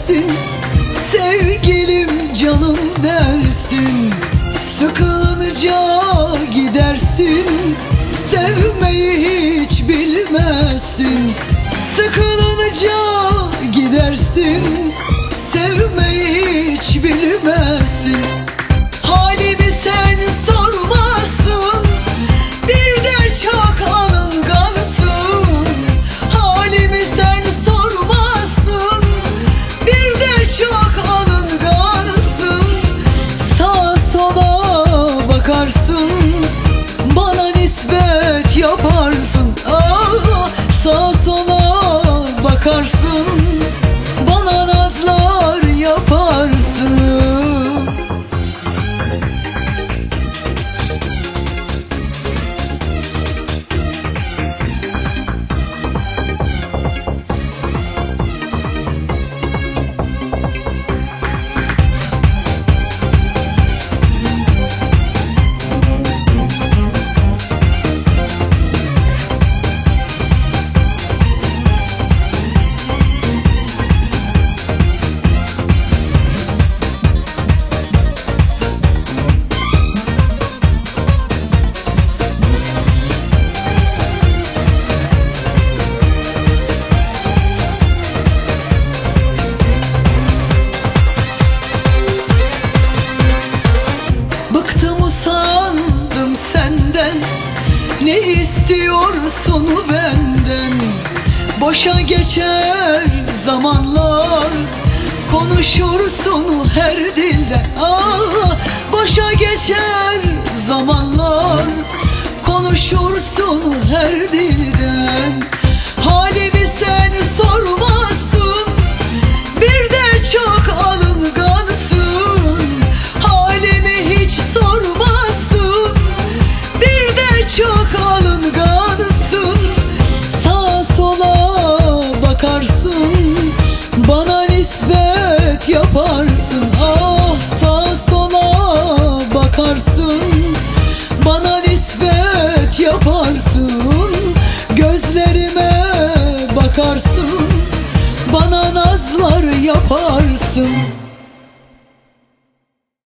dersin, sevgilim canım dersin. Sıkılınca gidersin, sevmeyi hiç bilmezsin. Sıkılınca gidersin, sevmeyi hiç bilmezsin. Halimi sen sormazsın, bir de çok alıngansın. Halimi sen sormazsın, bir de çok alıngansın. Sağa sola bakarsın, bana nispet yaparsın. Sağa sola bakarsın, bana nazlar yaparsın. Bıktım usandım senden, ne istiyorsun benden? Boşa geçer zamanlar, konuşursun her dilde. Boşa geçer zamanlar, konuşursun her dilden. Halimi sen sormazsın, bir de çok alıngansın. Halimi hiç sormazsın, bir de çok alıngansın. Sağa sola bakarsın, bana nispet yaparsın. Sağa sola bakarsın, bana nispet yaparsın.